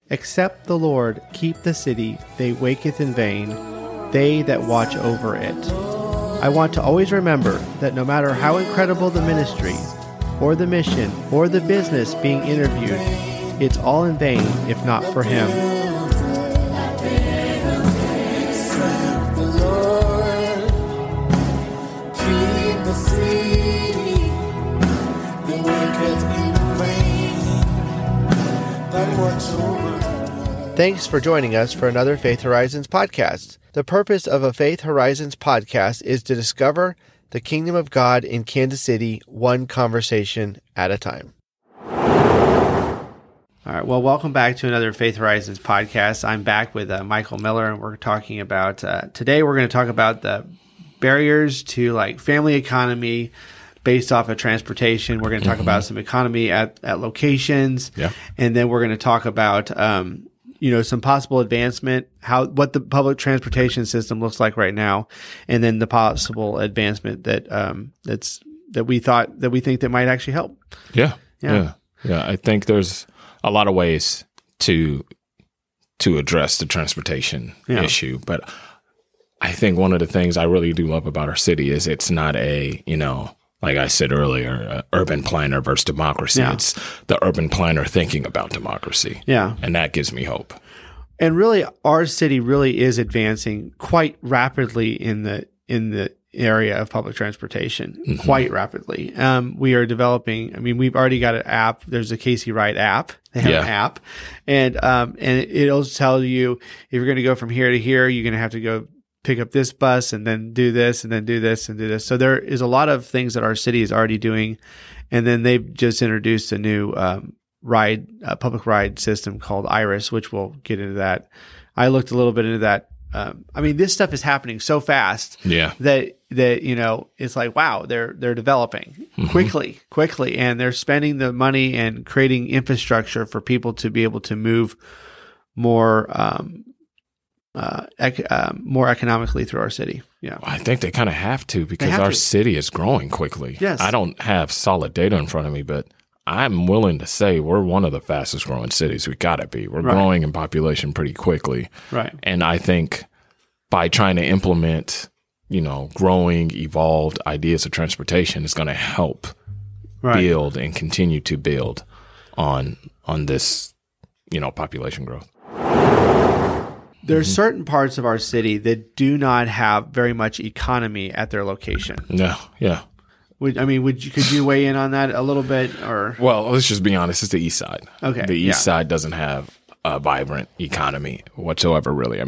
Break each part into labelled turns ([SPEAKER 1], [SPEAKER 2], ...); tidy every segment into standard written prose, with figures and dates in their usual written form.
[SPEAKER 1] Except the Lord keep the city, they waketh in vain, they that watch over it. I want to always remember that no matter how incredible the ministry, or the mission, or the business being interviewed, it's all in vain if not for Him.
[SPEAKER 2] Except the Lord keep the city, they waketh in vain, that watch over.
[SPEAKER 1] Thanks for joining us for another Faith Horizons podcast. The purpose of a Faith Horizons podcast is to discover the kingdom of God in Kansas City, one conversation at a time. All right. Well, welcome back to another Faith Horizons podcast. I'm back with Michael Miller, and we're talking about, today we're going to talk about the barriers to like family economy based off of transportation. We're going to talk about some economy at locations.
[SPEAKER 3] Yeah.
[SPEAKER 1] And then we're going to talk about, some possible advancement, what the public transportation system looks like right now, and then the possible advancement that we think that might actually help.
[SPEAKER 3] Yeah. I think there's a lot of ways to address the transportation issue, but I think one of the things I really do love about our city is it's not like I said earlier, urban planner versus democracy.
[SPEAKER 1] Yeah.
[SPEAKER 3] It's the urban planner thinking about democracy.
[SPEAKER 1] Yeah.
[SPEAKER 3] And that gives me hope.
[SPEAKER 1] And really, our city really is advancing quite rapidly in the area of public transportation, quite rapidly. We are developing, we've already got an app. There's a Casey Wright app. They have an app. And it'll tell you if you're going to go from here to here, you're going to have to go pick up this bus and then do this and then do this and do this. So there is a lot of things that our city is already doing. And then they've just introduced a new public ride system called Iris, which we'll get into that. I looked a little bit into that. This stuff is happening so fast that it's like, wow, they're developing quickly, and they're spending the money and creating infrastructure for people to be able to move more economically through our city. Yeah.
[SPEAKER 3] I think they kind of have to because our city is growing quickly.
[SPEAKER 1] Yes.
[SPEAKER 3] I don't have solid data in front of me, but I'm willing to say we're one of the fastest growing cities. We got to be. We're growing in population pretty quickly.
[SPEAKER 1] Right.
[SPEAKER 3] And I think by trying to implement, growing, evolved ideas of transportation is going to help build and continue to build on this, population growth.
[SPEAKER 1] There's certain parts of our city that do not have very much economy at their location.
[SPEAKER 3] No, yeah.
[SPEAKER 1] Could you weigh in on that a little bit, or?
[SPEAKER 3] Well, let's just be honest. It's the East Side.
[SPEAKER 1] Okay.
[SPEAKER 3] The East Side doesn't have a vibrant economy whatsoever, really.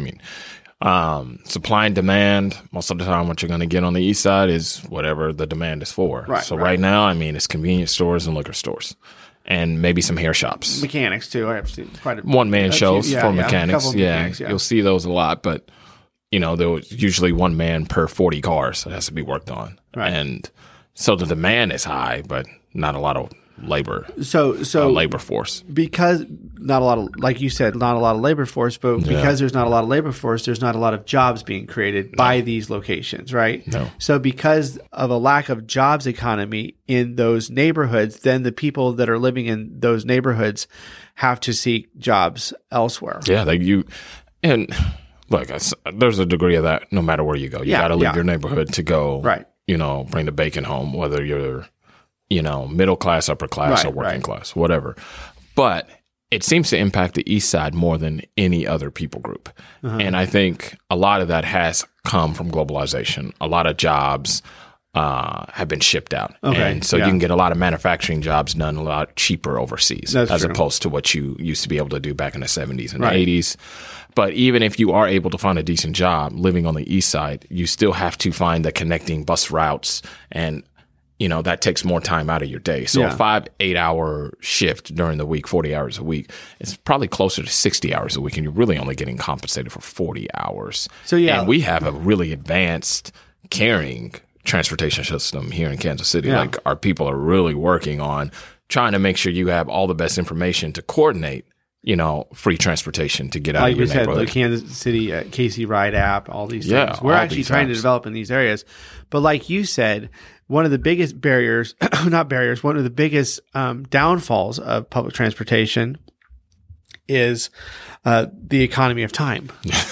[SPEAKER 3] Supply and demand, most of the time what you're going to get on the East Side is whatever the demand is for.
[SPEAKER 1] Right,
[SPEAKER 3] so right now, it's convenience stores and liquor stores. And maybe some hair shops.
[SPEAKER 1] Mechanics, too. I have seen quite a
[SPEAKER 3] one-man shows for mechanics.
[SPEAKER 1] A couple mechanics.
[SPEAKER 3] You'll see those a lot. But, there was usually one man per 40 cars that has to be worked on.
[SPEAKER 1] Right.
[SPEAKER 3] And so the demand is high, but not a lot of labor.
[SPEAKER 1] So
[SPEAKER 3] labor force.
[SPEAKER 1] Because not a lot of, like you said, not a lot of labor force, but because there's not a lot of labor force, there's not a lot of jobs being created by these locations, right?
[SPEAKER 3] No.
[SPEAKER 1] So because of a lack of jobs economy in those neighborhoods, then the people that are living in those neighborhoods have to seek jobs elsewhere.
[SPEAKER 3] Yeah, and look, there's a degree of that no matter where you go. You got to leave your neighborhood to go, bring the bacon home, whether you're middle class, upper class, or working class, whatever. But it seems to impact the East Side more than any other people group. And I think a lot of that has come from globalization. A lot of jobs have been shipped out.
[SPEAKER 1] Okay.
[SPEAKER 3] And so you can get a lot of manufacturing jobs done a lot cheaper overseas as opposed to what you used to be able to do back in the 70s and 80s. But even if you are able to find a decent job living on the East Side, you still have to find the connecting bus routes, and that takes more time out of your day. So a 5-8 hour shift during the week, 40 hours a week, it's probably closer to 60 hours a week, and you're really only getting compensated for 40 hours.
[SPEAKER 1] So
[SPEAKER 3] and we have a really advanced carrying transportation system here in Kansas City. Like our people are really working on trying to make sure you have all the best information to coordinate free transportation to get out of your neighborhood.
[SPEAKER 1] Like we said, the Kansas City Casey Ride app, all these things. We're actually trying to develop in these areas. But like you said, one of the biggest barriers, one of the biggest downfalls of public transportation is the economy of time.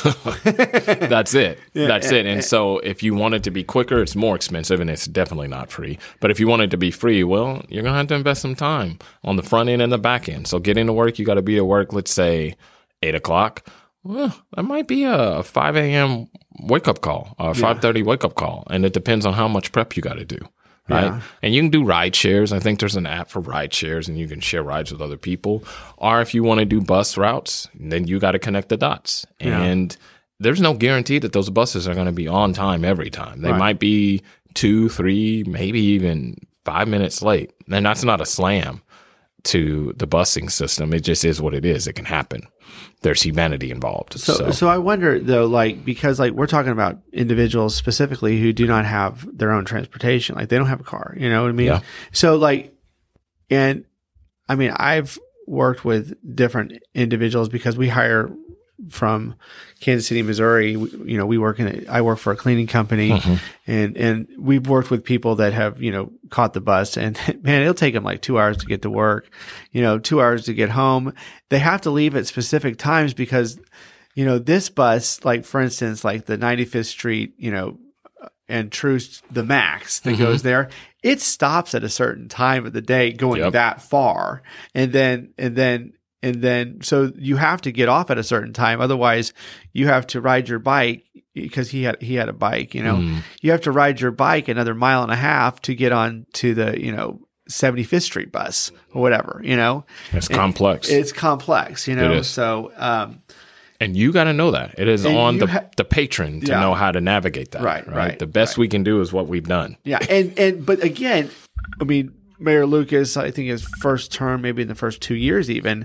[SPEAKER 3] That's it. That's it. And so if you want it to be quicker, it's more expensive and it's definitely not free. But if you want it to be free, well, you're going to have to invest some time on the front end and the back end. So getting to work, you got to be at work, let's say 8 o'clock. Well, that might be a 5 a.m. wake-up call, or 5:30 wake-up call. And it depends on how much prep you got to do. Right. Yeah. And you can do ride shares. I think there's an app for ride shares and you can share rides with other people. Or if you want to do bus routes, then you got to connect the dots. Yeah. And there's no guarantee that those buses are going to be on time every time. They might be 2, 3, maybe even 5 minutes late. And that's not a slam to the busing system. It just is what it is. It can happen. There's humanity involved.
[SPEAKER 1] So I wonder though, like, because like we're talking about individuals specifically who do not have their own transportation, like they don't have a car, you know what I mean? Yeah. So like, and I mean, I've worked with different individuals because we hire from Kansas City, Missouri. You know, I work for a cleaning company and we've worked with people that have, you know, caught the bus and man, it'll take them like 2 hours to get to work, you know, 2 hours to get home. They have to leave at specific times because, you know, this bus, like for instance, like the 95th Street, you know, and Truce, the Max that goes there, it stops at a certain time of the day going that far. And then, so you have to get off at a certain time. Otherwise, you have to ride your bike because he had a bike, you know, you have to ride your bike another 1.5 miles to get on to the, you know, 75th Street bus or whatever, you know,
[SPEAKER 3] it's complex.
[SPEAKER 1] It's complex, you know, so,
[SPEAKER 3] and you got to know that it is on the patron to know how to navigate that. Right. The best we can do is what we've done.
[SPEAKER 1] Yeah. But again, I mean, Mayor Lucas, I think his first term, maybe in the first 2 years even,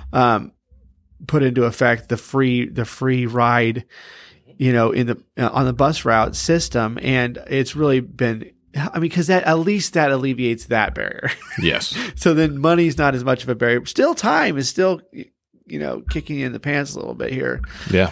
[SPEAKER 1] put into effect the free ride, you know, on the bus route system. And it's really been, I mean, because that alleviates that barrier.
[SPEAKER 3] Yes.
[SPEAKER 1] So then money's not as much of a barrier. Still time is still, you know, kicking you in the pants a little bit here.
[SPEAKER 3] Yeah.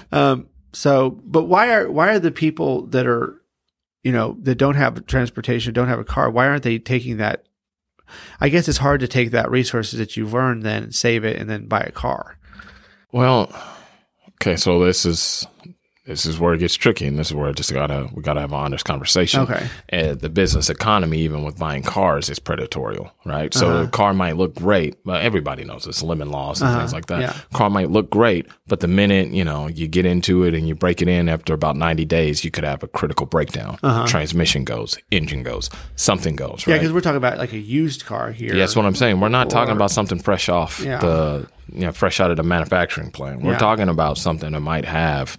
[SPEAKER 1] But why are the people that are, you know, that don't have transportation, don't have a car, why aren't they taking that? I guess it's hard to take that resources that you've earned, then save it and then buy a car.
[SPEAKER 3] Well, okay. So this is where it gets tricky, and this is where we gotta have an honest conversation.
[SPEAKER 1] Okay.
[SPEAKER 3] And the business economy, even with buying cars, is predatorial, right? So the car might look great, but everybody knows it's limit laws and things like that. Yeah. Car might look great, but the minute, you know, you get into it and you break it in after about 90 days, you could have a critical breakdown. Transmission goes, engine goes, something goes, right?
[SPEAKER 1] Yeah, because we're talking about like a used car here.
[SPEAKER 3] Yeah, that's what I'm saying. We're not talking about something fresh off fresh out of the manufacturing plant. We're talking about something that might have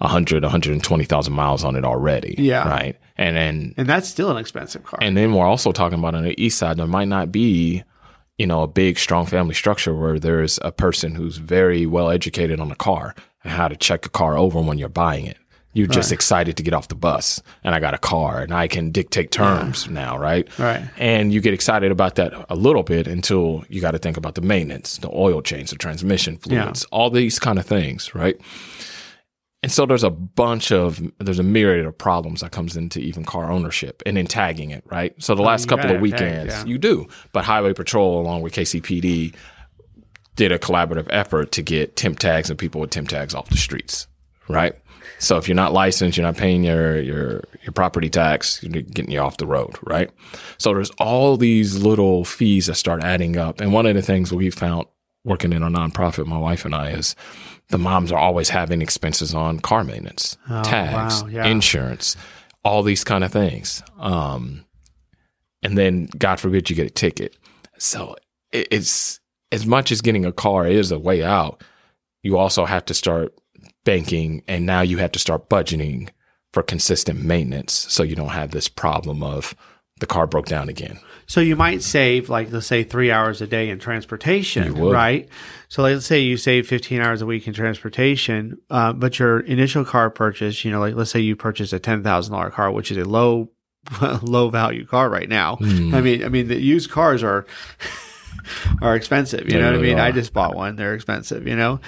[SPEAKER 3] 120,000 miles on it already. Yeah. Right. And
[SPEAKER 1] that's still an expensive car.
[SPEAKER 3] And then we're also talking about on the east side, there might not be, you know, a big, strong family structure where there's a person who's very well educated on the car and how to check a car over when you're buying it. You're just excited to get off the bus and I got a car and I can dictate terms now, right?
[SPEAKER 1] Right.
[SPEAKER 3] And you get excited about that a little bit until you got to think about the maintenance, the oil change, the transmission fluids, all these kind of things, right? And so there's a myriad of problems that comes into even car ownership and then tagging it, right? So the last couple of weekends, you do. But Highway Patrol, along with KCPD, did a collaborative effort to get temp tags and people with temp tags off the streets, right? So if you're not licensed, you're not paying your property tax, you're getting you off the road, right? So there's all these little fees that start adding up. And one of the things we found working in a nonprofit, my wife and I, is the moms are always having expenses on car maintenance, tags, insurance, all these kind of things. And then, God forbid, you get a ticket. So it's as much as getting a car is a way out, you also have to start banking, and now you have to start budgeting for consistent maintenance so you don't have this problem of the car broke down again.
[SPEAKER 1] So you might save, like, let's say 3 hours a day in transportation, right? So let's say you save 15 hours a week in transportation, but your initial car purchase, you know, like let's say you purchase a $10,000 car, which is a low value car right now. I mean, the used cars are expensive. You know what I mean? I just bought one. They're expensive, you know,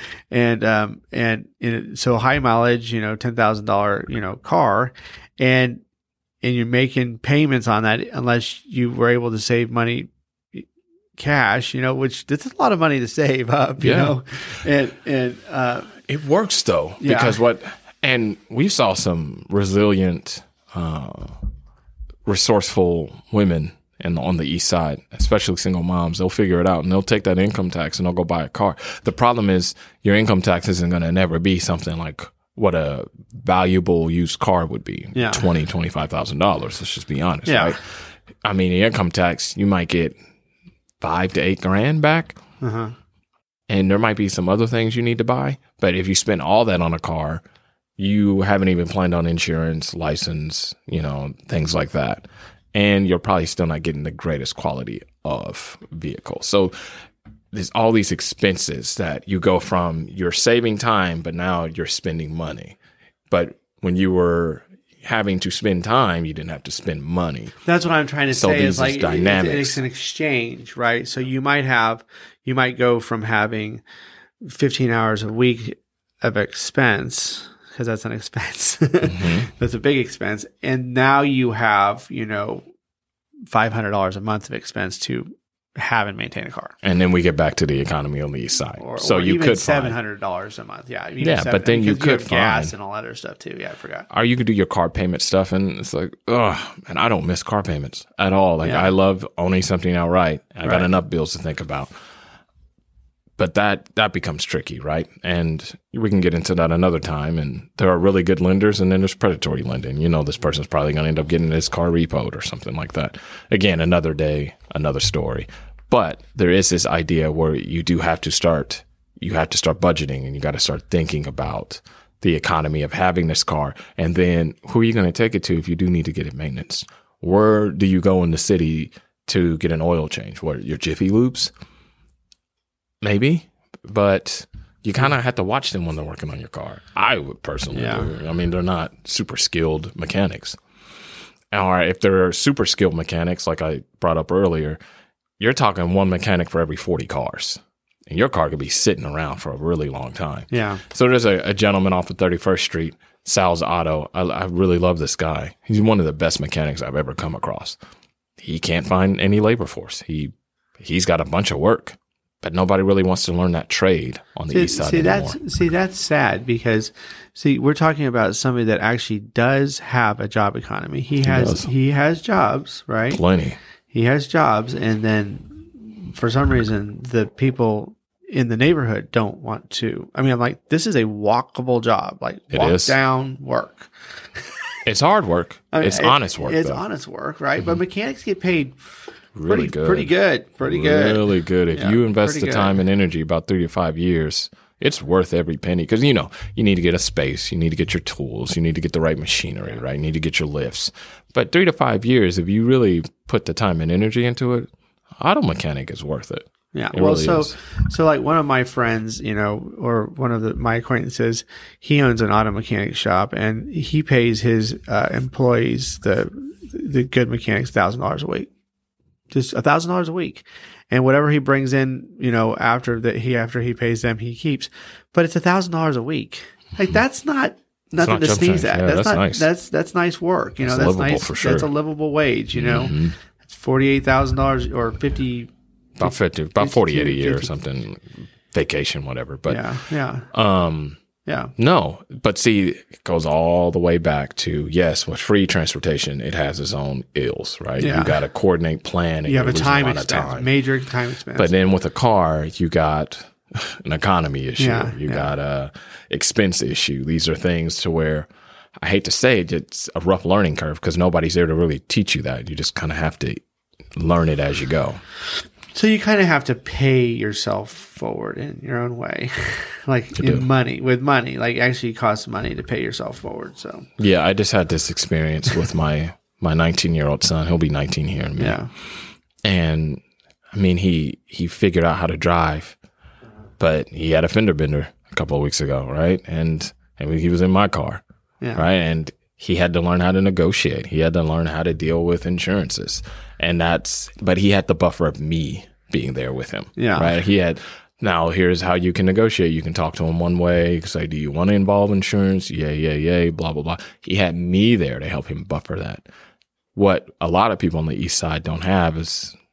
[SPEAKER 1] and so high mileage, you know, $10,000, you know, car, and you're making payments on that unless you were able to save money cash, which this is a lot of money to save up, you know, and
[SPEAKER 3] it works though, because and we saw some resilient, resourceful women on the east side, especially single moms. They'll figure it out and they'll take that income tax and they'll go buy a car. The problem is your income tax isn't going to never be something like what a valuable used car would be. $20,000, $25,000. Let's just be honest, right? I mean, the income tax, you might get $5,000 to $8,000 back. And there might be some other things you need to buy. But if you spend all that on a car, you haven't even planned on insurance, license, things like that. And you're probably still not getting the greatest quality of vehicle. So there's all these expenses that you go from, you're saving time, but now you're spending money. But when you were having to spend time, you didn't have to spend money.
[SPEAKER 1] That's what I'm trying to say. Is like
[SPEAKER 3] dynamics.
[SPEAKER 1] It's an exchange, right? So you might go from having 15 hours a week of expense, because that's an expense. That's a big expense. And now you have, $500 a month of expense to have and maintain a car.
[SPEAKER 3] And then we get back to the economy on the east side.
[SPEAKER 1] So you could $700 a month. Yeah.
[SPEAKER 3] But then you could
[SPEAKER 1] find gas and all that other stuff too. Yeah, I forgot.
[SPEAKER 3] Or you could do your car payment stuff, and it's like, and I don't miss car payments at all. Like I love owning something outright. I got enough bills to think about. But that becomes tricky, right? And we can get into that another time. And there are really good lenders, and then there's predatory lending. This person's probably going to end up getting his car repoed or something like that. Again, another day, another story. But there is this idea where you do have to start. You have to start budgeting, and you got to start thinking about the economy of having this car. And then who are you going to take it to if you do need to get it maintenance? Where do you go in the city to get an oil change? What, your Jiffy Lubes? Maybe, but you kind of have to watch them when they're working on your car. I would personally do. I mean, they're not super skilled mechanics. Or if they're super skilled mechanics, like I brought up earlier, you're talking one mechanic for every 40 cars. And your car could be sitting around for a really long time. Yeah. So there's a gentleman off of 31st Street, Sal's Auto. I really love this guy. He's one of the best mechanics I've ever come across. He can't find any labor force. He's got a bunch of work. But nobody really wants to learn that trade on the east side anymore.
[SPEAKER 1] That's sad because, we're talking about somebody that actually does have a job economy. He has jobs, right?
[SPEAKER 3] Plenty.
[SPEAKER 1] He has jobs, and then for some reason, the people in the neighborhood don't want to. I mean, I'm like, this is a walkable job. Like, down, work.
[SPEAKER 3] It's hard work. It's honest work.
[SPEAKER 1] It's honest work, right? Mm-hmm. But mechanics get paid
[SPEAKER 3] pretty good.
[SPEAKER 1] Really
[SPEAKER 3] good. If you invest the time and energy, about 3 to 5 years, it's worth every penny. Because, you need to get a space. You need to get your tools. You need to get the right machinery, right? You need to get your lifts. But 3 to 5 years, if you really put the time and energy into it, auto mechanic is worth it.
[SPEAKER 1] Yeah. So like one of my friends, or one of my acquaintances, he owns an auto mechanic shop, and he pays his employees, the good mechanics, $1,000 a week. Just $1,000 a week, and whatever he brings in, after he pays them, he keeps. But it's $1,000 a week. Like, that's not nothing to sneeze at.
[SPEAKER 3] Yeah, that's nice.
[SPEAKER 1] That's nice work.
[SPEAKER 3] That's nice. For sure.
[SPEAKER 1] That's a livable wage. It's $48,000 or
[SPEAKER 3] about 48 a year or something. Vacation, whatever. But
[SPEAKER 1] yeah.
[SPEAKER 3] No, but see, it goes all the way back to, yes, with free transportation, it has its own ills, right? Yeah. You got to coordinate, plan. And
[SPEAKER 1] you have a time expense, major time expense.
[SPEAKER 3] But then with a car, you got an economy issue. You got a expense issue. These are things to where, I hate to say it, it's a rough learning curve because nobody's there to really teach you that. You just kind of have to learn it as you go.
[SPEAKER 1] So you kind of have to pay yourself forward in your own way, like money. Like, actually it costs money to pay yourself forward. So
[SPEAKER 3] yeah, I just had this experience with my 19-year-old son. He'll be 19 here in a minute. Yeah. And I mean, he figured out how to drive, but he had a fender bender a couple of weeks ago, right? And he was in my car, right? And he had to learn how to negotiate. He had to learn how to deal with insurances. But he had the buffer of me being there with him. Yeah. Right. Now here's how you can negotiate. You can talk to him one way. You can say, do you want to involve insurance? Yeah, blah, blah, blah. He had me there to help him buffer that. What a lot of people on the east side don't have is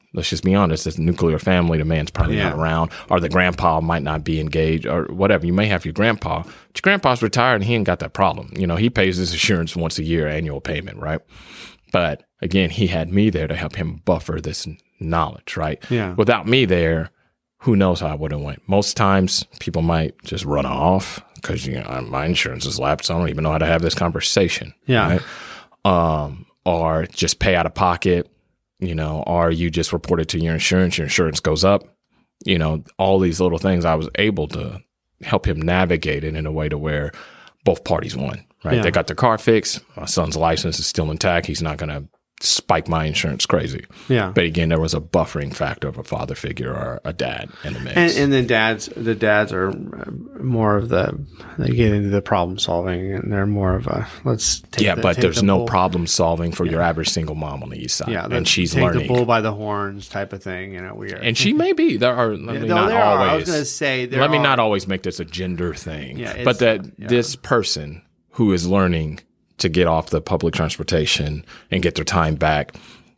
[SPEAKER 3] let's just be honest, it's a nuclear family. The man's probably not around, or the grandpa might not be engaged, or whatever. You may have your grandpa, but your grandpa's retired and he ain't got that problem. You know, he pays his insurance once a year, annual payment, right? But again, he had me there to help him buffer this knowledge, right?
[SPEAKER 1] Yeah.
[SPEAKER 3] Without me there, who knows how I would have went. Most times people might just run off because, you know, my insurance is lapsed. So I don't even know how to have this conversation.
[SPEAKER 1] Yeah.
[SPEAKER 3] Right? Or just pay out of pocket. You know, or you just report it to your insurance goes up. You know, all these little things, I was able to help him navigate it in a way to where both parties won, right?
[SPEAKER 1] Yeah.
[SPEAKER 3] They got their car fixed. My son's license is still intact. He's not going to spike my insurance crazy.
[SPEAKER 1] Yeah.
[SPEAKER 3] But again, there was a buffering factor of a father figure or a dad in the mix.
[SPEAKER 1] And then the dads are more of they get into the problem solving, and they're more of a
[SPEAKER 3] but there's no problem solving for your average single mom on the east side.
[SPEAKER 1] Yeah,
[SPEAKER 3] and she's
[SPEAKER 1] take
[SPEAKER 3] learning
[SPEAKER 1] the bull by the horns type of thing. You know,
[SPEAKER 3] and she may be. There are.
[SPEAKER 1] I was going to say.
[SPEAKER 3] Let me not always make this a gender thing.
[SPEAKER 1] Yeah,
[SPEAKER 3] but this person who is learning to get off the public transportation and get their time back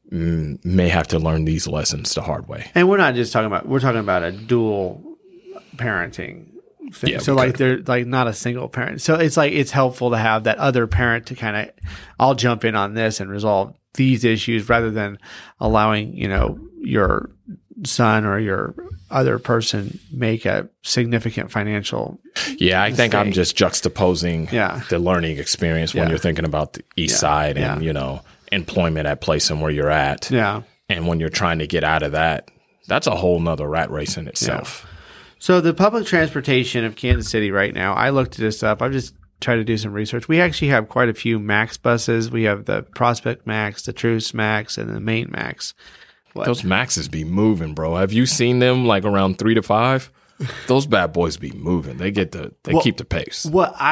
[SPEAKER 3] may have to learn these lessons the hard way.
[SPEAKER 1] And we're talking about a dual parenting thing.
[SPEAKER 3] Yeah,
[SPEAKER 1] so like they're like not a single parent. So it's like it's helpful to have that other parent to kind of, I'll jump in on this and resolve these issues rather than allowing, you know, your son or your other person make a significant financial
[SPEAKER 3] I think I'm just juxtaposing the learning experience when you're thinking about the east side and you know, employment at place and where you're at. And when you're trying to get out of that, that's a whole nother rat race in itself.
[SPEAKER 1] So the public transportation of Kansas City right now, I looked this up. I've just tried to do some research. We actually have quite a few MAX buses. We have the Prospect MAX, the Truce MAX, and the Main MAX.
[SPEAKER 3] Those Maxes be moving, bro. Have you seen them like around 3 to 5? Those bad boys be moving. They keep the pace.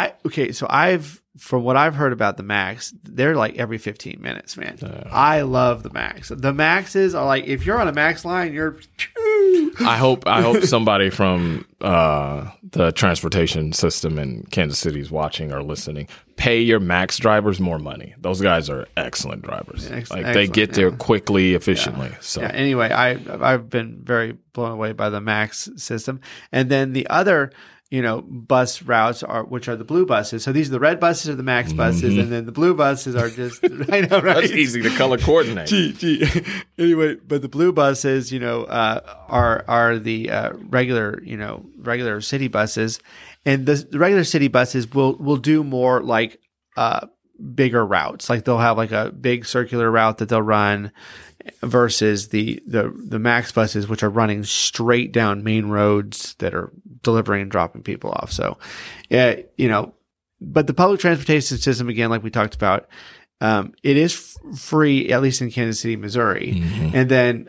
[SPEAKER 3] From what I've heard about the Max, they're like every 15 minutes, man. I love the Max. The Maxes are like, if you're on a Max line, you're. I hope somebody from the transportation system in Kansas City is watching or listening. Pay your Max drivers more money. Those guys are excellent drivers. They get there quickly, efficiently. So
[SPEAKER 1] anyway, I've been very blown away by the Max system. And then the other, you know, bus routes which are the blue buses. So these are the red buses are the Max buses, and then the blue buses are just I know, right?
[SPEAKER 3] That's easy to color coordinate.
[SPEAKER 1] Anyway, but the blue buses, you know, are the regular city buses, and the regular city buses will do more like bigger routes. Like they'll have like a big circular route that they'll run versus the Max buses, which are running straight down main roads that are delivering and dropping people off. So, you know, but the public transportation system, again, like we talked about, it is free, at least in Kansas City, Missouri. And then,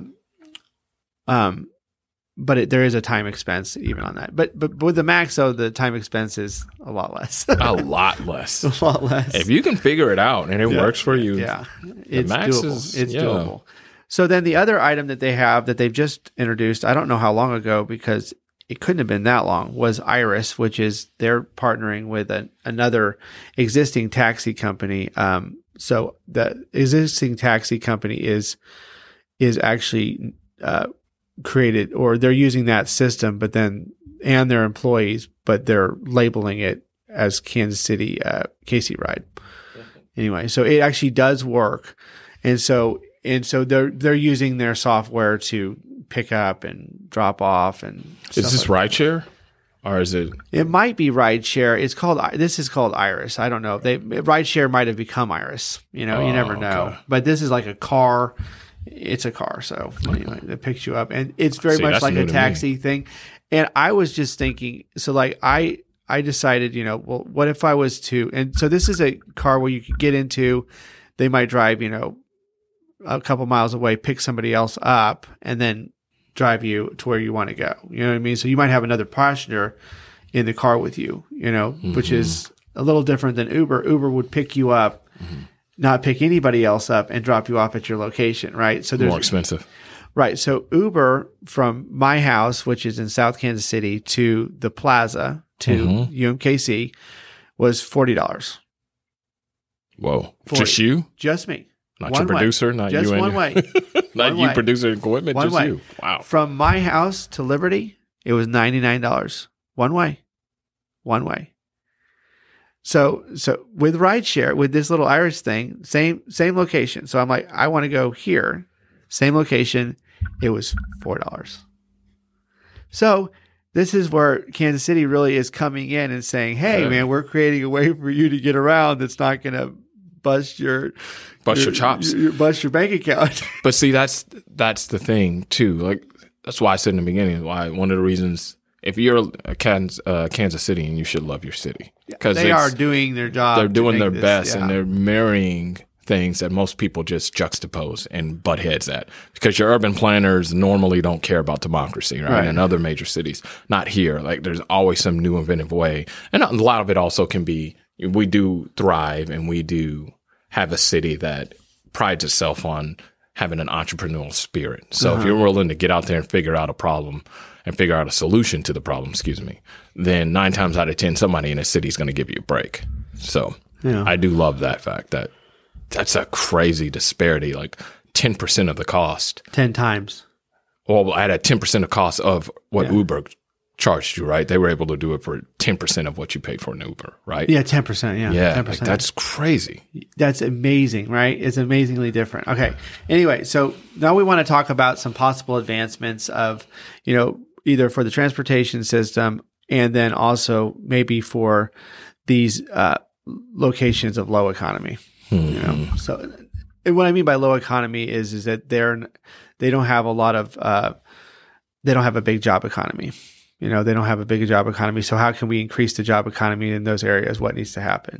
[SPEAKER 1] but there is a time expense even on that. But with the Max, though, the time expense is a lot less.
[SPEAKER 3] A lot less.
[SPEAKER 1] A lot less.
[SPEAKER 3] If you can figure it out and it works for you,
[SPEAKER 1] it's doable. It's doable. So then the other item that they have that they've just introduced, I don't know how long ago because it couldn't have been that long, was Iris, which is they're partnering with another existing taxi company. So the existing taxi company is actually created, or they're using that system, and their employees, but they're labeling it as Kansas City KC Ride. Anyway, so it actually does work, and so they're using their software to pick up and drop off and.
[SPEAKER 3] Is this rideshare, or is it?
[SPEAKER 1] It might be rideshare. This is called Iris. I don't know. Rideshare might have become Iris. You know, you never know. Okay. But this is like a car. It's a car, so anyway, it picks you up, and it's very much like a taxi thing. And I was just thinking, so like I decided, you know, well, what if I was to, and so this is a car where you could get into, they might drive, you know, a couple miles away, pick somebody else up, and then drive you to where you want to go. You know what I mean? So you might have another passenger in the car with you, you know, which is a little different than Uber. Uber would pick you up. Not pick anybody else up and drop you off at your location, right? So there's
[SPEAKER 3] more expensive.
[SPEAKER 1] Right. So Uber from my house, which is in South Kansas City, to the plaza, to UMKC, was $40.
[SPEAKER 3] Whoa.
[SPEAKER 1] 40.
[SPEAKER 3] Just you?
[SPEAKER 1] Just me.
[SPEAKER 3] Not
[SPEAKER 1] One
[SPEAKER 3] your
[SPEAKER 1] way.
[SPEAKER 3] producer, not
[SPEAKER 1] Just
[SPEAKER 3] you.
[SPEAKER 1] one way.
[SPEAKER 3] Not
[SPEAKER 1] One
[SPEAKER 3] you,
[SPEAKER 1] way.
[SPEAKER 3] producer equipment,
[SPEAKER 1] One
[SPEAKER 3] just
[SPEAKER 1] way.
[SPEAKER 3] you. Wow.
[SPEAKER 1] From my house to Liberty, it was $99. One way. One way. So with rideshare, with this little Irish thing, same location. So I'm like, I want to go here. Same location. It was $4. So this is where Kansas City really is coming in and saying, hey, man, we're creating a way for you to get around that's not going to bust your
[SPEAKER 3] chops.
[SPEAKER 1] Bust your bank account.
[SPEAKER 3] But see, that's the thing too. Like that's why I said in the beginning, why one of the reasons if you're a Kansas City, and you should love your city because
[SPEAKER 1] they are doing their job.
[SPEAKER 3] They're doing their best,
[SPEAKER 1] yeah.
[SPEAKER 3] and they're marrying things that most people just juxtapose and butt heads at. Because your urban planners normally don't care about democracy, right? In other major cities, not here. Like there's always some new inventive way, and a lot of it also can be we do thrive, and we do have a city that prides itself on having an entrepreneurial spirit. So if you're willing to get out there and figure out a problem and figure out a solution to the problem, then 9 times out of 10, somebody in a city is going to give you a break. So I do love that fact that's a crazy disparity, like 10% of the cost.
[SPEAKER 1] 10 times.
[SPEAKER 3] Well, at a 10% of cost of what Uber charged you, right? They were able to do it for 10% of what you paid for an Uber, right?
[SPEAKER 1] Yeah, 10%. Yeah,
[SPEAKER 3] Yeah,
[SPEAKER 1] 10%.
[SPEAKER 3] like that's crazy.
[SPEAKER 1] That's amazing, right? It's amazingly different. Okay. Anyway, so now we want to talk about some possible advancements of, either for the transportation system and then also maybe for these locations of low economy. So, and what I mean by low economy is that they don't have a lot of they don't have a big job economy. They don't have a big job economy. So how can we increase the job economy in those areas? What needs to happen?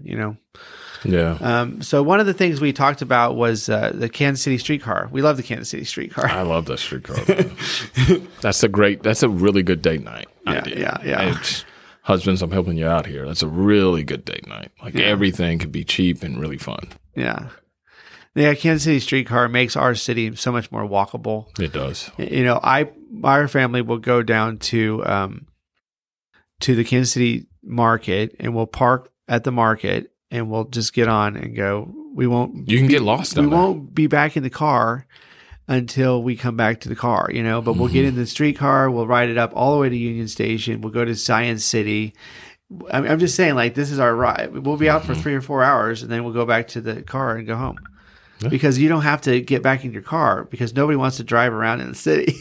[SPEAKER 3] Yeah.
[SPEAKER 1] So one of the things we talked about was the Kansas City streetcar. We love the Kansas City streetcar.
[SPEAKER 3] I love the streetcar. That's a really good date night idea.
[SPEAKER 1] Yeah.
[SPEAKER 3] Husbands, I'm helping you out here. That's a really good date night. Like everything could be cheap and really fun.
[SPEAKER 1] Yeah. Yeah, Kansas City streetcar makes our city so much more walkable.
[SPEAKER 3] It does.
[SPEAKER 1] Our family will go down to the Kansas City market, and we'll park at the market, and we'll just get on and go. We won't.
[SPEAKER 3] You can get lost.
[SPEAKER 1] We won't be back in the car until we come back to the car. But we'll get in the streetcar. We'll ride it up all the way to Union Station. We'll go to Science City. I'm just saying, like, this is our ride. We'll be out for 3 or 4 hours, and then we'll go back to the car and go home. Yeah. Because you don't have to get back in your car because nobody wants to drive around in the city.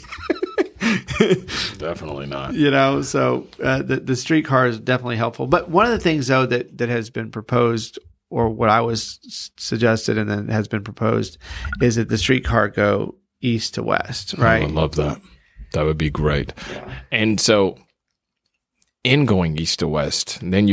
[SPEAKER 3] Definitely not.
[SPEAKER 1] So the streetcar is definitely helpful. But one of the things, though, that has been proposed, or what I was suggested and then has been proposed, is that the streetcar go east to west, right?
[SPEAKER 3] I love that. That would be great. Yeah. And so in going east to west, then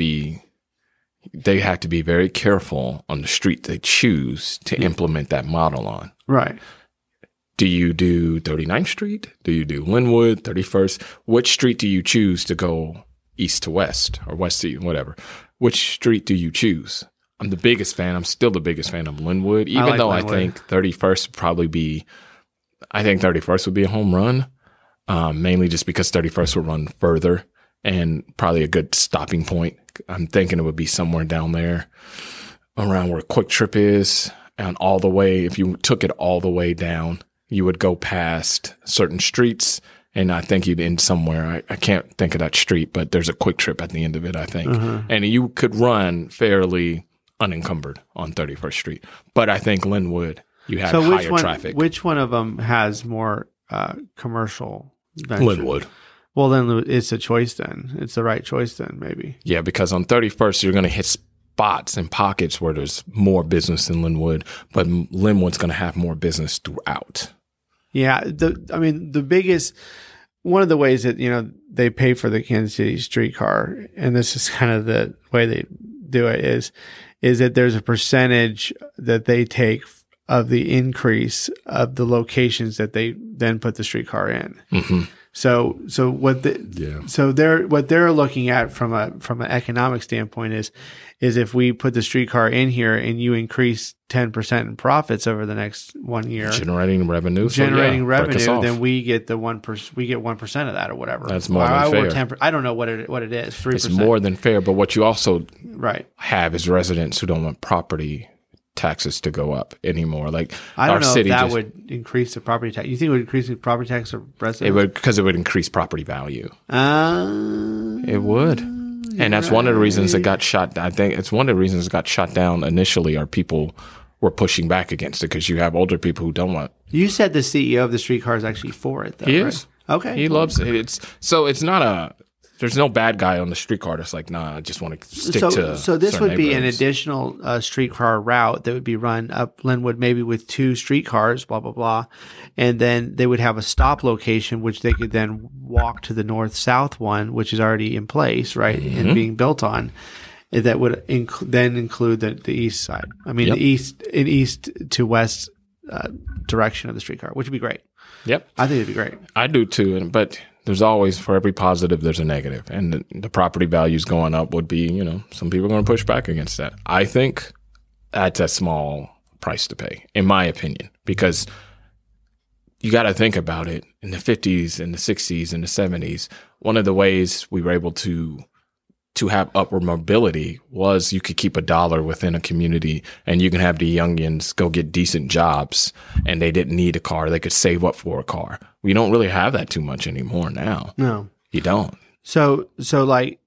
[SPEAKER 3] they have to be very careful on the street they choose to implement that model on.
[SPEAKER 1] Right.
[SPEAKER 3] Do you do 39th Street? Do you do Linwood, 31st? Which street do you choose to go east to west or west to whatever? Which street do you choose? I'm the biggest fan. I'm still the biggest fan of Linwood, even though Linwood. I think 31st would probably be – I think 31st would be a home run, mainly just because 31st will run further and probably a good stopping point. I'm thinking it would be somewhere down there around where Quick Trip is and all the way – if you took it all the way down – you would go past certain streets, and I think you'd end somewhere. I can't think of that street, but there's a Quick Trip at the end of it, I think. And you could run fairly unencumbered on 31st Street. But I think Linwood, you have higher traffic.
[SPEAKER 1] Which one of them has more commercial venture?
[SPEAKER 3] Linwood.
[SPEAKER 1] Well, then it's a choice then. It's the right choice then, maybe.
[SPEAKER 3] Yeah, because on 31st, you're going to hit spots and pockets where there's more business in Linwood, but Linwood's going to have more business throughout.
[SPEAKER 1] Yeah, the biggest one of the ways that they pay for the Kansas City streetcar, and this is kind of the way they do it, is that there's a percentage that they take of the increase of the locations that they then put the streetcar in. Mm-hmm. So what they're looking at from an economic standpoint is if we put the streetcar in here and you increase 10% in profits over the next 1 year,
[SPEAKER 3] generating revenue,
[SPEAKER 1] then we get 1% of that or whatever.
[SPEAKER 3] That's more than fair.
[SPEAKER 1] I don't know what it is. 3%.
[SPEAKER 3] It's more than fair, but what you also have is residents who don't want property taxes to go up anymore. Like
[SPEAKER 1] I don't
[SPEAKER 3] our
[SPEAKER 1] know
[SPEAKER 3] city
[SPEAKER 1] if that would increase the property tax. You think it would increase the property tax of residents?
[SPEAKER 3] It would, because it would increase property value. It would. And that's one of the reasons it got shot. I think it's one of the reasons it got shot down initially, are people were pushing back against it, because you have older people who don't want.
[SPEAKER 1] You said the CEO of the streetcar is actually for it, though.
[SPEAKER 3] He
[SPEAKER 1] right?
[SPEAKER 3] is.
[SPEAKER 1] Okay.
[SPEAKER 3] He loves it. It's not a. There's no bad guy on the streetcar that's like, nah, I just want to stick to.
[SPEAKER 1] So this
[SPEAKER 3] certain
[SPEAKER 1] would be an
[SPEAKER 3] neighborhoods.
[SPEAKER 1] additional streetcar route that would be run up Linwood, maybe with 2 streetcars, blah, blah, blah. And then they would have a stop location, which they could then walk to the north-south one, which is already in place, right, and being built on. That would then include the east side. I mean, the east to west direction of the streetcar, which would be great.
[SPEAKER 3] Yep.
[SPEAKER 1] I think it'd be great.
[SPEAKER 3] I do too. But there's always, for every positive, there's a negative. And the property values going up would be, some people are going to push back against that. I think that's a small price to pay, in my opinion, because you got to think about it. In the 50s and the 60s and the 70s, one of the ways we were able to have upward mobility was you could keep $1 within a community, and you can have the youngins go get decent jobs, and they didn't need a car. They could save up for a car. We don't really have that too much anymore now.
[SPEAKER 1] No,
[SPEAKER 3] you don't.
[SPEAKER 1] So like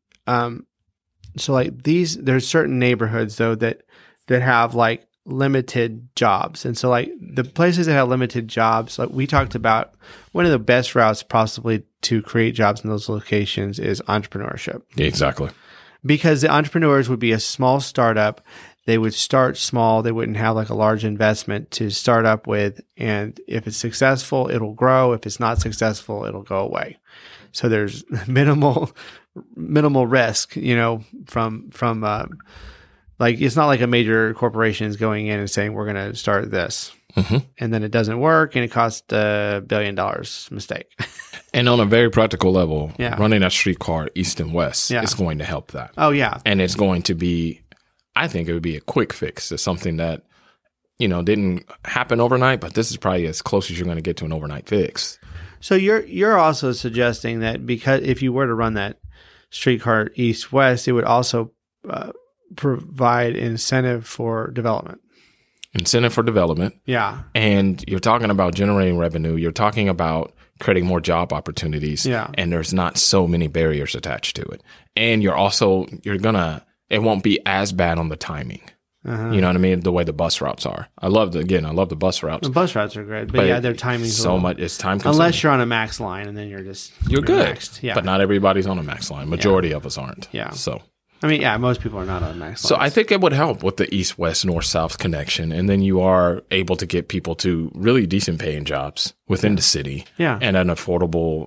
[SPEAKER 1] these, there's certain neighborhoods though that have like limited jobs. And so like the places that have limited jobs, like we talked about, one of the best routes possibly to create jobs in those locations is entrepreneurship.
[SPEAKER 3] Yeah, exactly.
[SPEAKER 1] Because the entrepreneurs would be a small startup. They would start small. They wouldn't have like a large investment to start up with. And if it's successful, it'll grow. If it's not successful, it'll go away. So there's minimal risk, from like, it's not like a major corporation is going in and saying, we're going to start this. Mm-hmm. And then it doesn't work and it costs $1 billion. Mistake.
[SPEAKER 3] And on a very practical level,
[SPEAKER 1] Yeah.
[SPEAKER 3] running that streetcar east and west
[SPEAKER 1] Yeah.
[SPEAKER 3] is going to help that.
[SPEAKER 1] Oh, yeah.
[SPEAKER 3] And it's going to be, I think it would be a quick fix to something that, didn't happen overnight, but this is probably as close as you're going to get to an overnight fix.
[SPEAKER 1] So you're also suggesting that because if you were to run that streetcar east-west, it would also provide incentive for development.
[SPEAKER 3] Incentive for development.
[SPEAKER 1] Yeah.
[SPEAKER 3] And you're talking about generating revenue. You're talking about creating more job opportunities.
[SPEAKER 1] Yeah.
[SPEAKER 3] And there's not so many barriers attached to it. And it won't be as bad on the timing. Uh-huh. You know what I mean? The way the bus routes are. I love the bus routes.
[SPEAKER 1] The bus routes are great, but yeah, their timing's
[SPEAKER 3] so much. It's time consuming.
[SPEAKER 1] Unless you're on a max line, and then you're
[SPEAKER 3] good.
[SPEAKER 1] Maxed. Yeah.
[SPEAKER 3] But not everybody's on a max line. Majority of us aren't.
[SPEAKER 1] Yeah.
[SPEAKER 3] So.
[SPEAKER 1] I mean, yeah, most people are not on max lines.
[SPEAKER 3] So I think it would help with the east-west, north-south connection. And then you are able to get people to really decent paying jobs within the city.
[SPEAKER 1] Yeah.
[SPEAKER 3] And an affordable,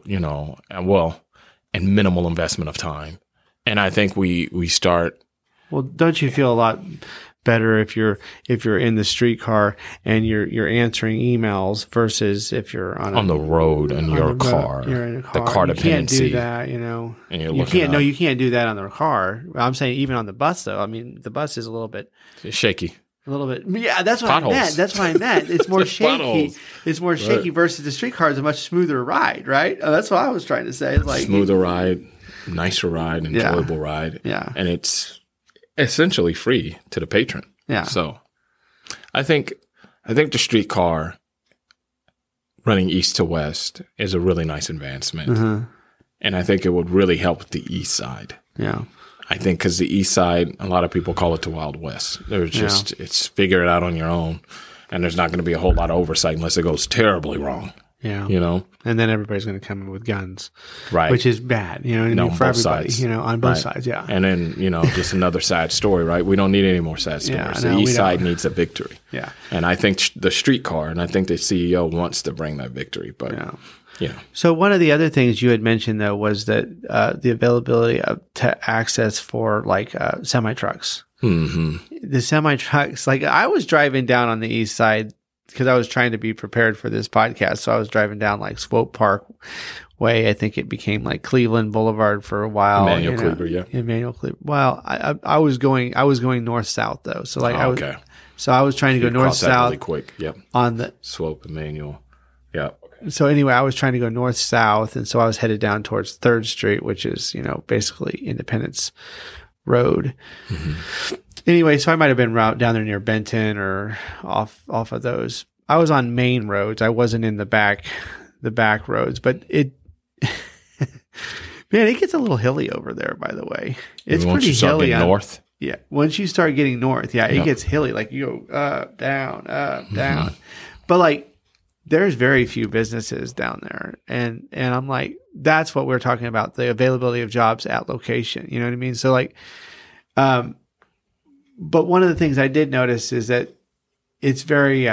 [SPEAKER 3] and minimal investment of time. And I think we start.
[SPEAKER 1] Well, don't you feel a lot better if you're in the streetcar and you're answering emails versus if you're on
[SPEAKER 3] the road in your car.
[SPEAKER 1] You're in a car.
[SPEAKER 3] The car
[SPEAKER 1] you
[SPEAKER 3] dependency.
[SPEAKER 1] Can't do that,
[SPEAKER 3] And you're
[SPEAKER 1] you can't do that on the car. I'm saying even on the bus though. I mean, the bus is a little bit
[SPEAKER 3] shaky.
[SPEAKER 1] A little bit. Yeah, that's what
[SPEAKER 3] Potholes.
[SPEAKER 1] I meant. That's what I meant. It's more shaky.
[SPEAKER 3] Potholes.
[SPEAKER 1] It's more shaky versus the streetcar is a much smoother ride, right? That's what I was trying to say. It's like
[SPEAKER 3] smoother ride, nicer ride, enjoyable ride.
[SPEAKER 1] Yeah.
[SPEAKER 3] And it's essentially free to the patron.
[SPEAKER 1] Yeah.
[SPEAKER 3] So I think the streetcar running east to west is a really nice advancement. Mm-hmm. And I think it would really help the east side.
[SPEAKER 1] Yeah.
[SPEAKER 3] I think because the east side, a lot of people call it the Wild West. There's just, it's figure it out on your own. And there's not going to be a whole lot of oversight unless it goes terribly wrong.
[SPEAKER 1] Yeah. And then everybody's going to come in with guns.
[SPEAKER 3] Right.
[SPEAKER 1] Which is bad, for everybody,
[SPEAKER 3] sides.
[SPEAKER 1] On both sides. Yeah.
[SPEAKER 3] And then, just another sad story, right? We don't need any more sad stories. The east side needs a victory.
[SPEAKER 1] Yeah.
[SPEAKER 3] And I think the streetcar, and I think the CEO wants to bring that victory, but
[SPEAKER 1] So one of the other things you had mentioned though was that the availability to access for like semi trucks.
[SPEAKER 3] Mm-hmm.
[SPEAKER 1] The semi trucks, like I was driving down on the east side because I was trying to be prepared for this podcast. So I was driving down like Swope Park Way. I think it became like Cleveland Boulevard for a while.
[SPEAKER 3] Emmanuel Cleaver, yeah.
[SPEAKER 1] Emmanuel Cleaver. Well, I was going north south though. So like
[SPEAKER 3] okay.
[SPEAKER 1] So I was trying to go north south
[SPEAKER 3] really quick. Yep.
[SPEAKER 1] On the
[SPEAKER 3] Swope Emmanuel. Yeah. Okay.
[SPEAKER 1] So anyway, I was trying to go north south, and so I was headed down towards 3rd Street, which is basically Independence road. Anyway, so I might have been down there near Benton or off of those. I was on main roads. I wasn't in the back roads, but it man, it gets a little hilly over there, by the way. It's
[SPEAKER 3] once
[SPEAKER 1] pretty
[SPEAKER 3] you start
[SPEAKER 1] hilly
[SPEAKER 3] getting north.
[SPEAKER 1] Yeah. Once you start getting north, it gets hilly. Like you go up, down, down. But like there's very few businesses down there. And I'm like, that's what we're talking about, the availability of jobs at location. You know what I mean? So like, but one of the things I did notice is that it's very,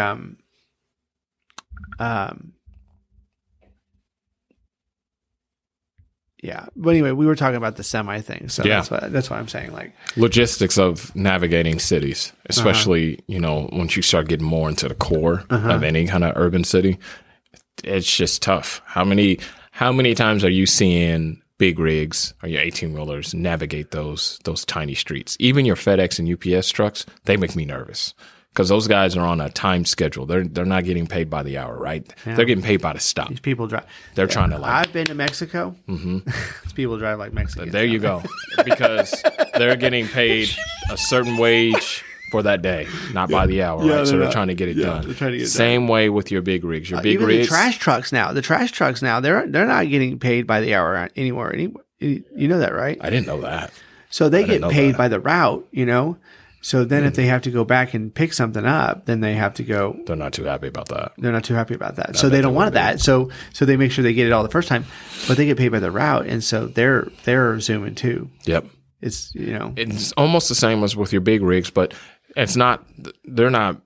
[SPEAKER 1] yeah. But anyway, we were talking about the semi thing. So that's what I'm saying. Like
[SPEAKER 3] logistics of navigating cities, especially, once you start getting more into the core of any kind of urban city, it's just tough. How many times are you seeing big rigs or your 18-wheelers navigate those tiny streets? Even your FedEx and UPS trucks, they make me nervous. Because those guys are on a time schedule. They're not getting paid by the hour, right? Yeah. They're getting paid by the stop.
[SPEAKER 1] These people drive.
[SPEAKER 3] They're trying to
[SPEAKER 1] I've been to Mexico. These people drive like Mexicans.
[SPEAKER 3] There you go. Because they're getting paid a certain wage for that day, not by the hour, right? So they're trying to get it done.
[SPEAKER 1] They're trying to get it
[SPEAKER 3] Same way with your big rigs. Your big
[SPEAKER 1] even
[SPEAKER 3] rigs.
[SPEAKER 1] The trash trucks now, they're not getting paid by the hour anymore. You know that, right?
[SPEAKER 3] I didn't know that.
[SPEAKER 1] So they get paid by the route, So then if they have to go back and pick something up, then they have to go.
[SPEAKER 3] They're not too happy about that.
[SPEAKER 1] So they don't want that. So they make sure they get it all the first time, but they get paid by the route. And so they're zooming too.
[SPEAKER 3] Yep.
[SPEAKER 1] It's,
[SPEAKER 3] it's almost the same as with your big rigs, but it's not, they're not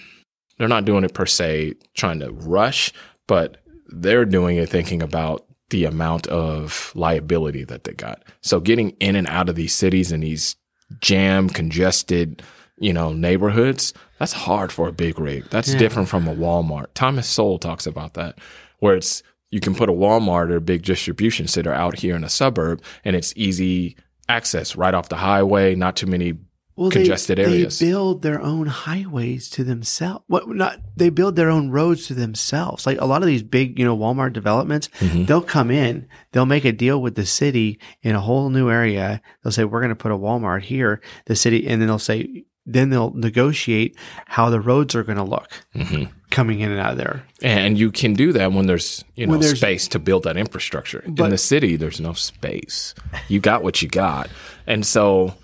[SPEAKER 3] doing it per se trying to rush, but they're doing it thinking about the amount of liability that they got. So getting in and out of these cities and these congested, neighborhoods, that's hard for a big rig. That's different from a Walmart. Thomas Sowell talks about that, where you can put a Walmart or a big distribution center out here in a suburb, and it's easy access right off the highway, not too many congested areas.
[SPEAKER 1] They build their own highways to themselves. They build their own roads to themselves. Like a lot of these big, Walmart developments, they'll come in, they'll make a deal with the city in a whole new area. They'll say, we're going to put a Walmart here, the city, and then they'll negotiate how the roads are going to look coming in and out of there.
[SPEAKER 3] And you can do that when there's, space to build that infrastructure. In the city, there's no space. You got what you got. And so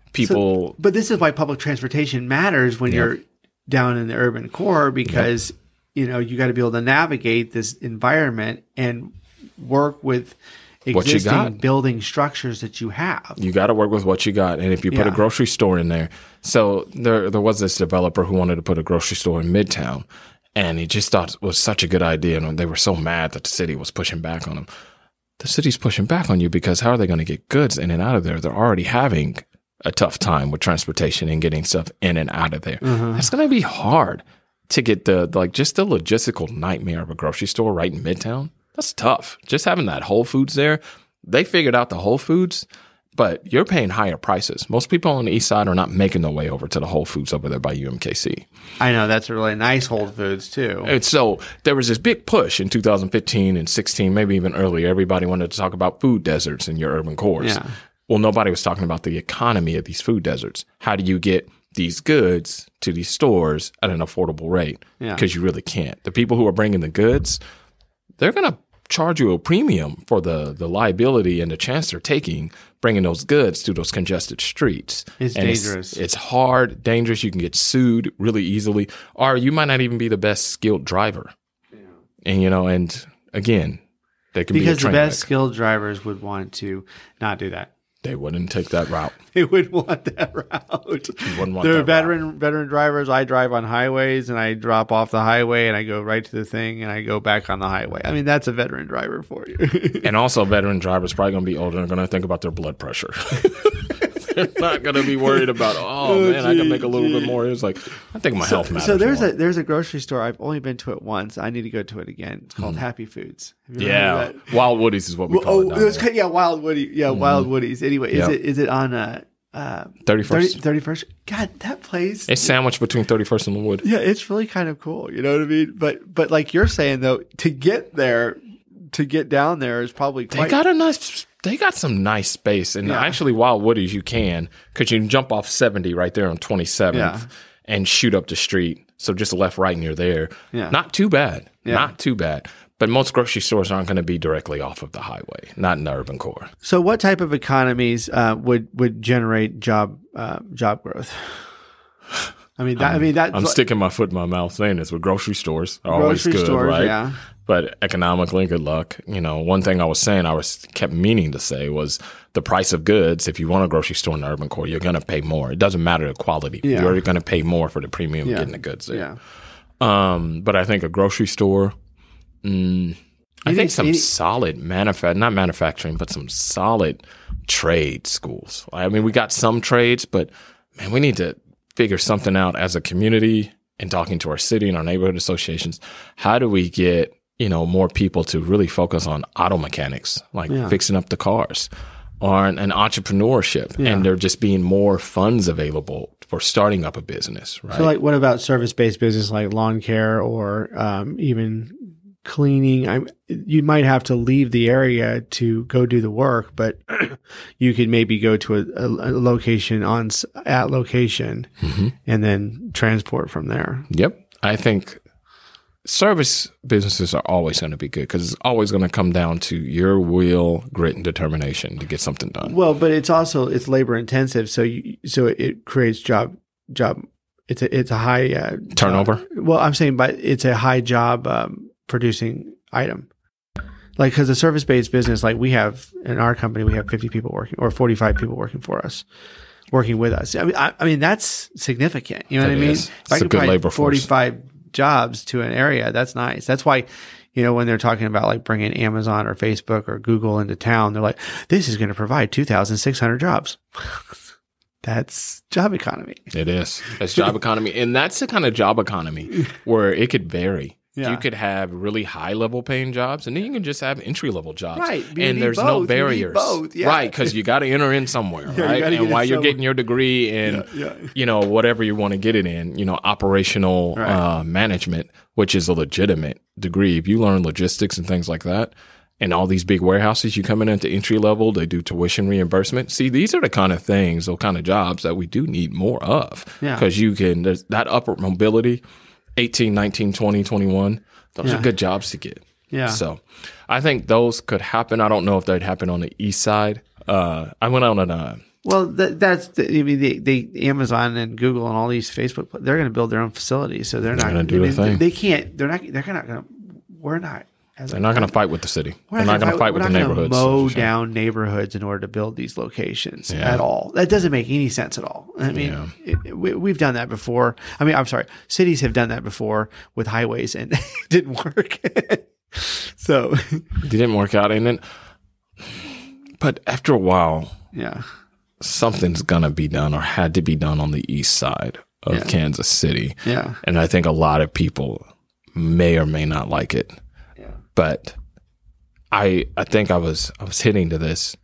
[SPEAKER 3] but this is why public transportation matters when you're down in the urban core, because you got to be able to navigate this environment and work with existing building structures that you have. You got to work with what you got. And if you put a grocery store in there, so there was this developer who wanted to put a grocery store in Midtown, and he just thought it was such a good idea, and they were so mad that the city was pushing back on him. The city's pushing back on you because how are they going to get goods in and out of there? They're already having a tough time with transportation and getting stuff in and out of there. It's going to be hard to get just the logistical nightmare of a grocery store right in Midtown. That's tough. Just having that Whole Foods there, they figured out the Whole Foods, but you're paying higher prices. Most people on the east side are not making their way over to the Whole Foods over there by UMKC.
[SPEAKER 1] I know, that's a really nice Whole Foods too.
[SPEAKER 3] And so there was this big push in 2015 and 16, maybe even earlier. Everybody wanted to talk about food deserts in your urban cores.
[SPEAKER 1] Yeah.
[SPEAKER 3] Well, nobody was talking about the economy of these food deserts. How do you get these goods to these stores at an affordable rate? Because you really can't. The people who are bringing the goods, they're going to charge you a premium for the liability and the chance they're taking bringing those goods to those congested streets.
[SPEAKER 1] It's dangerous.
[SPEAKER 3] It's hard, dangerous. You can get sued really easily, or you might not even be the best skilled driver. And, and again, they could be a train
[SPEAKER 1] because the best skilled drivers would want to not do that.
[SPEAKER 3] They wouldn't take that route.
[SPEAKER 1] They wouldn't want that route. They're veteran drivers. I drive on highways, and I drop off the highway, and I go right to the thing, and I go back on the highway. I mean, that's a veteran driver for you.
[SPEAKER 3] And also, veteran drivers probably going to be older and going to think about their blood pressure. They're not going to be worried about, man, I can make a little bit more. It's like, I think my health matters.
[SPEAKER 1] So there's a grocery store. I've only been to it once. I need to go to it again. It's called Happy Foods.
[SPEAKER 3] Yeah. Wild Woodies is what we call it.
[SPEAKER 1] Wild Woody. Yeah, Wild Woodies. Anyway, is it on
[SPEAKER 3] 31st?
[SPEAKER 1] 31st. God, that place.
[SPEAKER 3] It's sandwiched between 31st and Linwood.
[SPEAKER 1] Yeah, it's really kind of cool. You know what I mean? But like you're saying, though, to get down there is probably quite...
[SPEAKER 3] They got a nice They got some nice space. And actually, Wild Woodies, you can, because you can jump off 70 right there on 27th and shoot up the street. So just left, right, and you're there. Yeah. Not too bad. Yeah. Not too bad. But most grocery stores aren't going to be directly off of the highway, not in the urban core.
[SPEAKER 1] So what type of economies would generate job growth?
[SPEAKER 3] I'm sticking my foot in my mouth saying this, but grocery stores are always good, right? Yeah. But economically, good luck. One thing I kept meaning to say was the price of goods. If you want a grocery store in the urban core, you're going to pay more. It doesn't matter the quality. Yeah. You're going to pay more for the premium getting the goods there. Yeah. But I think a grocery store, I think some solid not manufacturing, but some solid trade schools. I mean, we got some trades, but man, we need to figure something out as a community and talking to our city and our neighborhood associations. How do we get, more people to really focus on auto mechanics, like fixing up the cars, or an entrepreneurship, and there just being more funds available for starting up a business, right?
[SPEAKER 1] So, what about service-based business like lawn care or even cleaning? You might have to leave the area to go do the work, but you could maybe go to a location at location and then transport from there.
[SPEAKER 3] Yep. I think service businesses are always going to be good because it's always going to come down to your will, grit, and determination to get something done.
[SPEAKER 1] Well, but it's labor intensive, so it creates job. It's a high
[SPEAKER 3] turnover.
[SPEAKER 1] Well, I'm saying, but it's a high job producing item. Because a service based business, like we have in our company, we have 50 people working or 45 people working with us. I mean that's significant. You know what I mean?
[SPEAKER 3] If I could provide
[SPEAKER 1] 45 jobs to an area, that's nice. That's why, when they're talking about bringing Amazon or Facebook or Google into town, they're like, this is going to provide 2,600 jobs. That's job economy.
[SPEAKER 3] It is. That's job economy. And that's the kind of job economy where it could vary. Yeah. You could have really high level paying jobs, and then you can just have entry level jobs.
[SPEAKER 1] Right.
[SPEAKER 3] And there's no barriers.
[SPEAKER 1] Both. Yeah.
[SPEAKER 3] Right. Because you got to enter in somewhere. Right. And while you're getting your degree in, whatever you want to get it in, operational management, which is a legitimate degree. If you learn logistics and things like that, and all these big warehouses, you come in at the entry level, they do tuition reimbursement. See, these are the kind of things, those kind of jobs that we do need more of. Because there's that upward mobility. 18, 19, 20, 21. Those are good jobs to get. Yeah. So I think those could happen. I don't know if they'd happen on the east side. I went out on
[SPEAKER 1] the Amazon and Google and all these Facebook, they're going to build their own facilities. So they're not
[SPEAKER 3] going to do their thing.
[SPEAKER 1] They can't, they're not going to, we're not.
[SPEAKER 3] They're not going to fight with the city. They're not going to fight with the neighborhoods.
[SPEAKER 1] Mow down neighborhoods in order to build these locations at all. That doesn't make any sense at all. I mean, we've done that before. I mean, I'm sorry. Cities have done that before with highways and it didn't work. So
[SPEAKER 3] it didn't work out. And then, but after a while, something's going to be done or had to be done on the east side of Kansas City.
[SPEAKER 1] Yeah.
[SPEAKER 3] And I think a lot of people may or may not like it. But I think I was hitting to this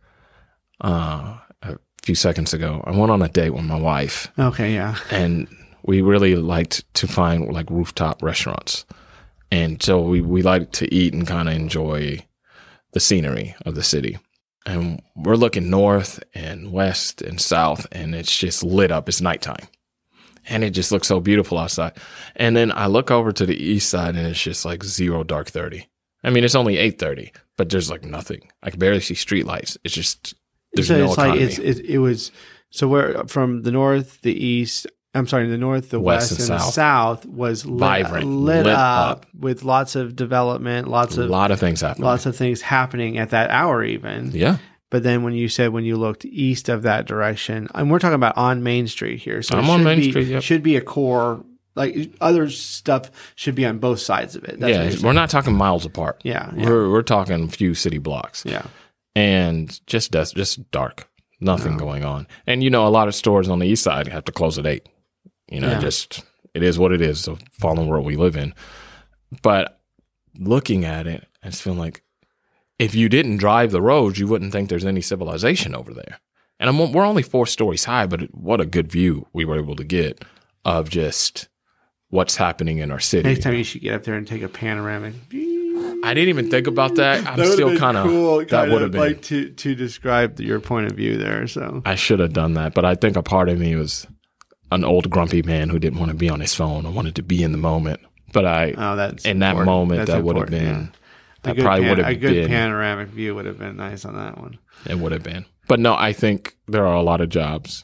[SPEAKER 3] a few seconds ago. I went on a date with my wife.
[SPEAKER 1] Okay, yeah.
[SPEAKER 3] And we really liked to find rooftop restaurants. And so we like to eat and kind of enjoy the scenery of the city. And we're looking north and west and south, and it's just lit up. It's nighttime. And it just looks so beautiful outside. And then I look over to the east side, and it's just zero dark 30. I mean, it's only 8:30, but there's nothing. I can barely see streetlights. It's just there's no economy.
[SPEAKER 1] It was so we're from the north, the east. I'm sorry, the north, the west, and the south was
[SPEAKER 3] vibrant,
[SPEAKER 1] lit up with lots of development,
[SPEAKER 3] a lot of things
[SPEAKER 1] happening at that hour even.
[SPEAKER 3] Yeah.
[SPEAKER 1] But then when you looked east of that direction, and we're talking about on Main Street here, so
[SPEAKER 3] I'm on Main Street. Yep.
[SPEAKER 1] Should be a core. Other stuff should be on both sides of it.
[SPEAKER 3] That's we're not talking miles apart.
[SPEAKER 1] Yeah.
[SPEAKER 3] We're talking a few city blocks.
[SPEAKER 1] Yeah.
[SPEAKER 3] And just dark. Nothing going on. And, a lot of stores on the east side have to close at 8. Just it is what it is, the fallen world we live in. But looking at it, I just feel like if you didn't drive the roads, you wouldn't think there's any civilization over there. And we're only 4 stories high, but what a good view we were able to get of just what's happening in our city.
[SPEAKER 1] Next time you should get up there and take a panoramic view.
[SPEAKER 3] I didn't even think about that. I'm still kind of
[SPEAKER 1] cool,
[SPEAKER 3] that would have been
[SPEAKER 1] like to describe your point of view there. So
[SPEAKER 3] I should have done that, but I think a part of me was an old grumpy man who didn't want to be on his phone or wanted to be in the moment. But
[SPEAKER 1] that's
[SPEAKER 3] in that moment, that would have been.
[SPEAKER 1] Yeah.
[SPEAKER 3] That probably would have been
[SPEAKER 1] a good panoramic view would have been nice on that one.
[SPEAKER 3] It would have been, but no, I think there are a lot of jobs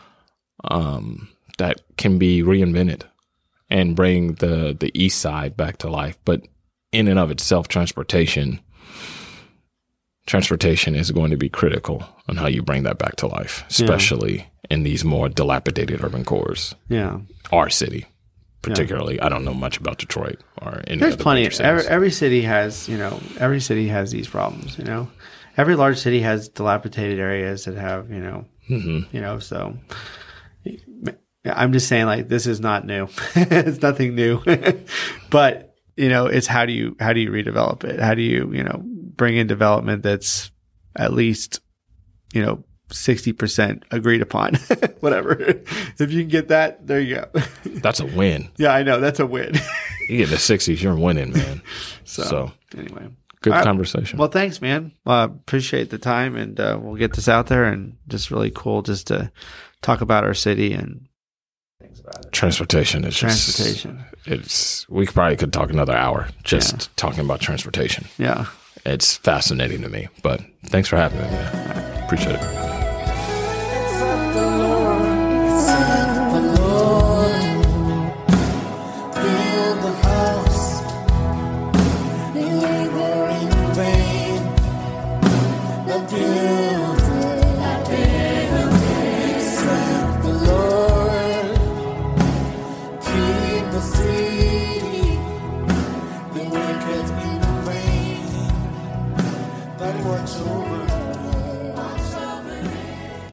[SPEAKER 3] that can be reinvented and bring the East Side back to life. But in and of itself, transportation is going to be critical on how you bring that back to life, especially in these more dilapidated urban cores.
[SPEAKER 1] Yeah,
[SPEAKER 3] our city. Particularly, I don't know much about Detroit or any
[SPEAKER 1] There's
[SPEAKER 3] other
[SPEAKER 1] plenty.
[SPEAKER 3] major cities.
[SPEAKER 1] Every city has, every city has these problems. Every large city has dilapidated areas that have, So I'm just saying, like, this is not new. It's nothing new, but it's how do you redevelop it? How do you bring in development that's at least 60% agreed upon, whatever. If you can get that, there you go.
[SPEAKER 3] That's a win.
[SPEAKER 1] Yeah, I know. That's a win.
[SPEAKER 3] You get the 60s, you're winning, man. So
[SPEAKER 1] anyway,
[SPEAKER 3] good conversation.
[SPEAKER 1] Well, thanks, man. Appreciate the time, and we'll get this out there, and just really cool just to talk about our city and things about it.
[SPEAKER 3] Transportation is we probably could talk another hour just talking about transportation.
[SPEAKER 1] Yeah.
[SPEAKER 3] It's fascinating to me, but thanks for having me, man. Appreciate it.